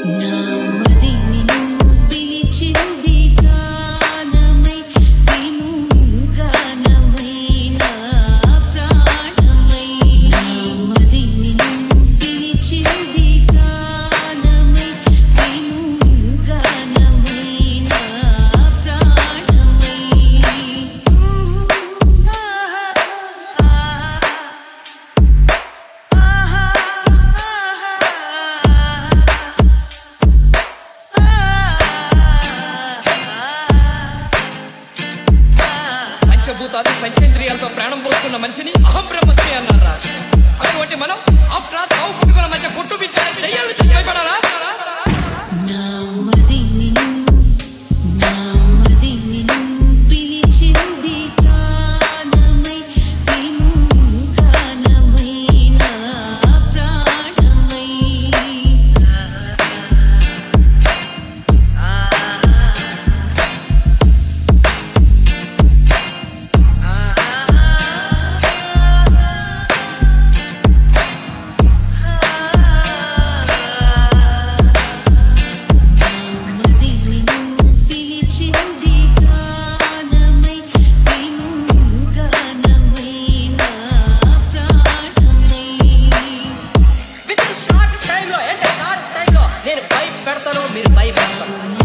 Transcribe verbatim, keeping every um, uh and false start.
పంచభూతాలు పంచేంద్రియాలతో ప్రాణం పోసుకున్న మనిషిని అహం బ్రహ్మస్మి అన్నారా? అటువంటి మనం ఆఫ్టర్ ఆల్ తావు పుట్టుకున్న మధ్య కొట్టు బిడ్డ దయ్యాలు చూసి భయపడారా? నేను భయపెడతాను, మీరు భయపెడతారు.